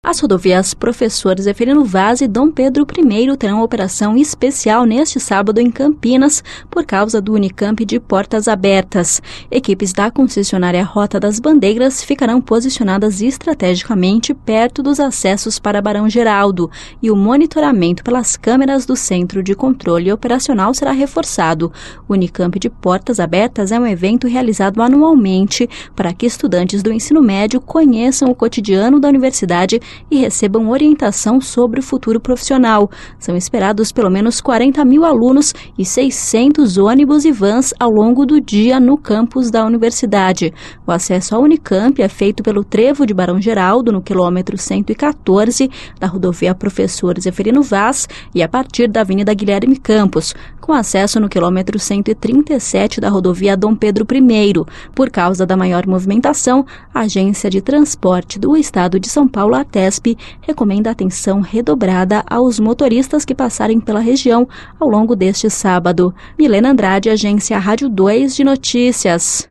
As rodovias Professor Zeferino Vaz e Dom Pedro I terão operação especial neste sábado em Campinas por causa do Unicamp de portas abertas. Equipes da concessionária Rota das Bandeiras ficarão posicionadas estrategicamente perto dos acessos para Barão Geraldo e o monitoramento pelas câmeras do Centro de Controle Operacional será reforçado. O Unicamp de portas abertas é um evento realizado anualmente para que estudantes do ensino médio conheçam o cotidiano da universidade e recebam orientação sobre o futuro profissional. São esperados pelo menos 40 mil alunos e 600 ônibus e vans ao longo do dia no campus da universidade. O acesso ao Unicamp é feito pelo trevo de Barão Geraldo, no quilômetro 114 da rodovia Professor Zeferino Vaz e a partir da Avenida Guilherme Campos, com acesso no quilômetro 137 da rodovia Dom Pedro I. Por causa da maior movimentação, a Agência de Transporte do Estado de São Paulo, a TESP, recomenda atenção redobrada aos motoristas que passarem pela região ao longo deste sábado. Milena Andrade, Agência Rádio 2 de Notícias.